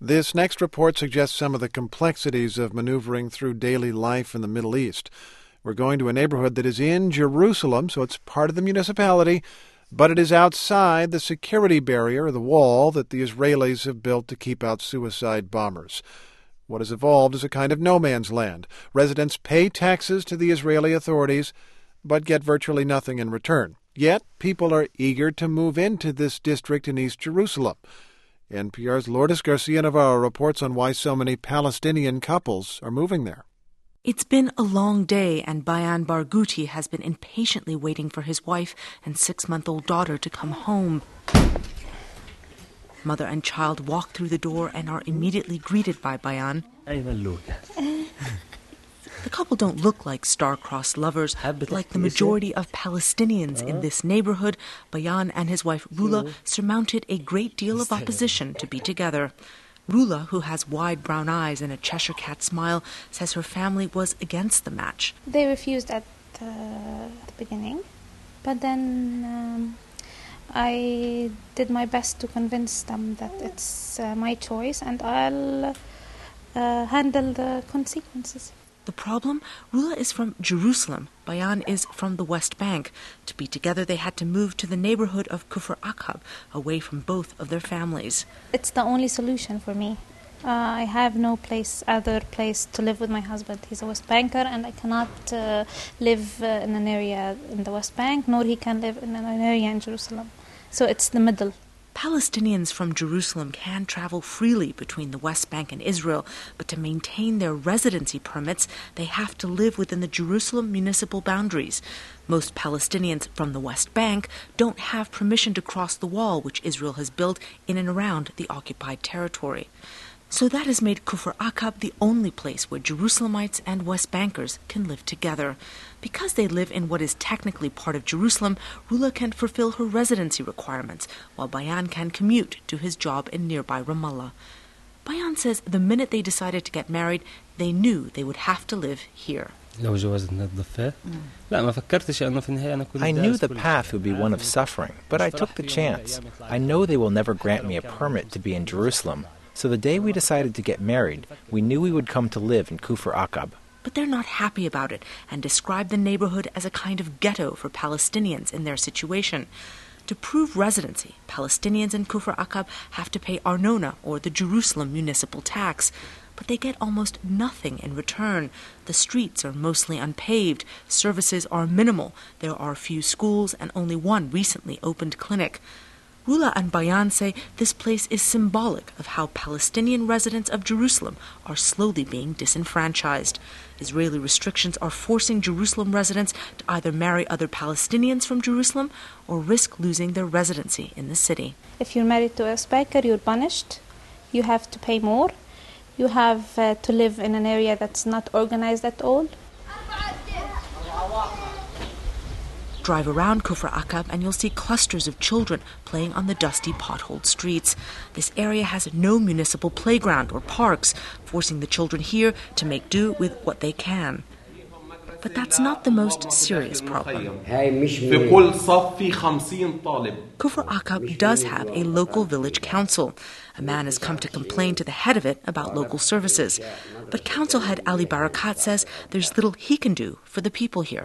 This next report suggests some of the complexities of maneuvering through daily life in the Middle East. We're going to a neighborhood that is in Jerusalem, so it's part of the municipality, but it is outside the security barrier, the wall that the Israelis have built to keep out suicide bombers. What has evolved is a kind of no man's land. Residents pay taxes to the Israeli authorities, but get virtually nothing in return. Yet, people are eager to move into this district in East Jerusalem. NPR's Lourdes Garcia Navarro reports on why so many Palestinian couples are moving there. It's been a long day, and Bayan Barghouti has been impatiently waiting for his wife and 6-month-old daughter to come home. Mother and child walk through the door and are immediately greeted by Bayan. The couple don't look like star-crossed lovers. Like the majority of Palestinians in this neighborhood, Bayan and his wife Rula surmounted a great deal of opposition to be together. Rula, who has wide brown eyes and a Cheshire cat smile, says her family was against the match. They refused at the beginning, but then I did my best to convince them that it's my choice and I'll handle the consequences. The problem? Rula is from Jerusalem. Bayan is from the West Bank. To be together, they had to move to the neighborhood of Kufr Aqab, away from both of their families. It's the only solution for me. I have no other place to live with my husband. He's a West Banker, and I cannot live in an area in the West Bank, nor he can live in an area in Jerusalem. So it's the middle. Palestinians from Jerusalem can travel freely between the West Bank and Israel, but to maintain their residency permits, they have to live within the Jerusalem municipal boundaries. Most Palestinians from the West Bank don't have permission to cross the wall which Israel has built in and around the occupied territory. So that has made Kufr Aqab the only place where Jerusalemites and West Bankers can live together. Because they live in what is technically part of Jerusalem, Rula can fulfill her residency requirements, while Bayan can commute to his job in nearby Ramallah. Bayan says the minute they decided to get married, they knew they would have to live here. I knew the path would be one of suffering, but I took the chance. I know they will never grant me a permit to be in Jerusalem. So the day we decided to get married, we knew we would come to live in Kufr Aqab. But they're not happy about it and describe the neighborhood as a kind of ghetto for Palestinians in their situation. To prove residency, Palestinians in Kufr Aqab have to pay Arnona, or the Jerusalem municipal tax. But they get almost nothing in return. The streets are mostly unpaved, services are minimal, there are few schools and only one recently opened clinic. Rula and Bayan say this place is symbolic of how Palestinian residents of Jerusalem are slowly being disenfranchised. Israeli restrictions are forcing Jerusalem residents to either marry other Palestinians from Jerusalem or risk losing their residency in the city. If you're married to a West Banker, you're punished. You have to pay more. You have to live in an area that's not organized at all. Drive around Kufr Aqab and you'll see clusters of children playing on the dusty, potholed streets. This area has no municipal playground or parks, forcing the children here to make do with what they can. But that's not the most serious problem. Kufr Aqab does have a local village council. A man has come to complain to the head of it about local services. But council head Ali Barakat says there's little he can do for the people here.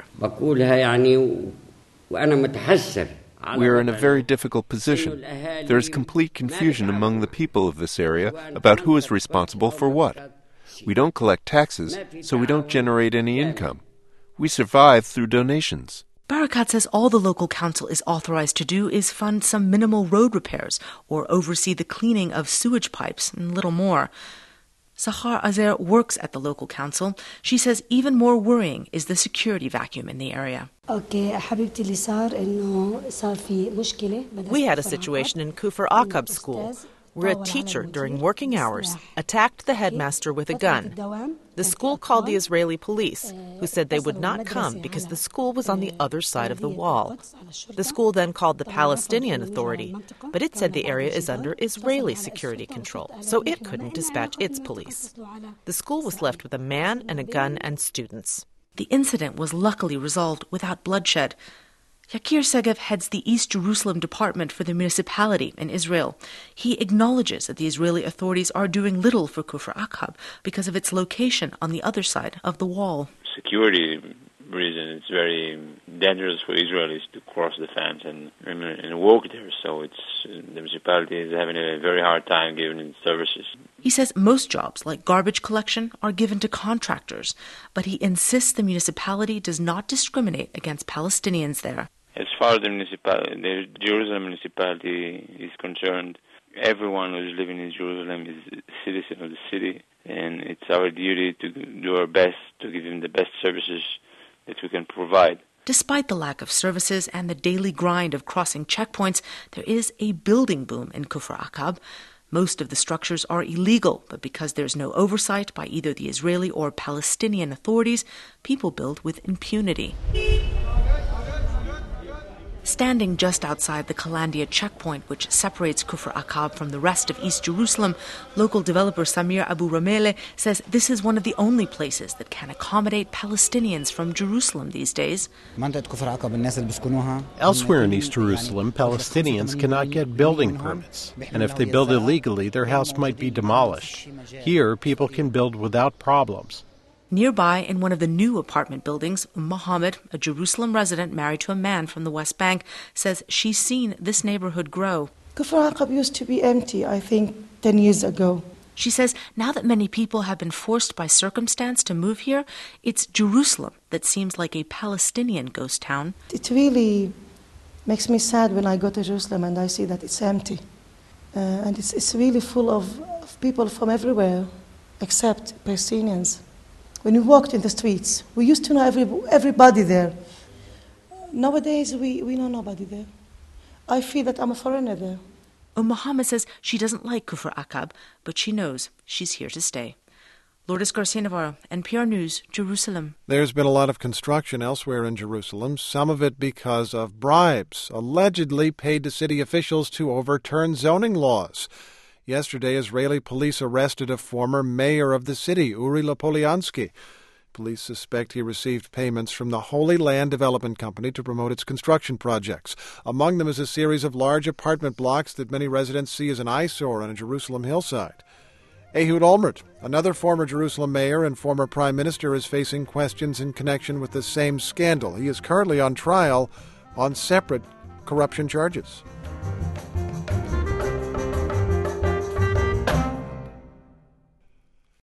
We are in a very difficult position. There is complete confusion among the people of this area about who is responsible for what. We don't collect taxes, so we don't generate any income. We survive through donations. Barakat says all the local council is authorized to do is fund some minimal road repairs or oversee the cleaning of sewage pipes and little more. Sahar Azer works at the local council. She says even more worrying is the security vacuum in the area. We had a situation in Kufr Aqab school where a teacher, during working hours, attacked the headmaster with a gun. The school called the Israeli police, who said they would not come because the school was on the other side of the wall. The school then called the Palestinian Authority, but it said the area is under Israeli security control, so it couldn't dispatch its police. The school was left with a man and a gun and students. The incident was luckily resolved without bloodshed. Yakir Segev heads the East Jerusalem department for the municipality in Israel. He acknowledges that the Israeli authorities are doing little for Kufr Aqab because of its location on the other side of the wall. Security reason, it's very dangerous for Israelis to cross the fence and walk there. So the municipality is having a very hard time giving its services. He says most jobs, like garbage collection, are given to contractors, but he insists the municipality does not discriminate against Palestinians there. As far as the Jerusalem municipality is concerned, everyone who is living in Jerusalem is a citizen of the city, and it's our duty to do our best to give them the best services that we can provide. Despite the lack of services and the daily grind of crossing checkpoints, there is a building boom in Kufr Aqab. Most of the structures are illegal, but because there's no oversight by either the Israeli or Palestinian authorities, people build with impunity. Standing just outside the Kalandia checkpoint, which separates Kufr Aqab from the rest of East Jerusalem, local developer Samir Abu Ramele says this is one of the only places that can accommodate Palestinians from Jerusalem these days. Elsewhere in East Jerusalem, Palestinians cannot get building permits, and if they build illegally, their house might be demolished. Here, people can build without problems. Nearby, in one of the new apartment buildings, Mohammed, a Jerusalem resident married to a man from the West Bank, says she's seen this neighborhood grow. Kufr Aqab used to be empty, I think, 10 years ago. She says now that many people have been forced by circumstance to move here, it's Jerusalem that seems like a Palestinian ghost town. It really makes me sad when I go to Jerusalem and I see that it's empty. And it's really full of people from everywhere, except Palestinians. When we walked in the streets, we used to know everybody there. Nowadays, we know nobody there. I feel that I'm a foreigner there. Muhammad says she doesn't like Kufr Aqab, but she knows she's here to stay. Lourdes Garcia Navarro, NPR News, Jerusalem. There's been a lot of construction elsewhere in Jerusalem, some of it because of bribes allegedly paid to city officials to overturn zoning laws. Yesterday, Israeli police arrested a former mayor of the city, Uri Lopoliansky. Police suspect he received payments from the Holy Land Development Company to promote its construction projects. Among them is a series of large apartment blocks that many residents see as an eyesore on a Jerusalem hillside. Ehud Olmert, another former Jerusalem mayor and former prime minister, is facing questions in connection with the same scandal. He is currently on trial on separate corruption charges.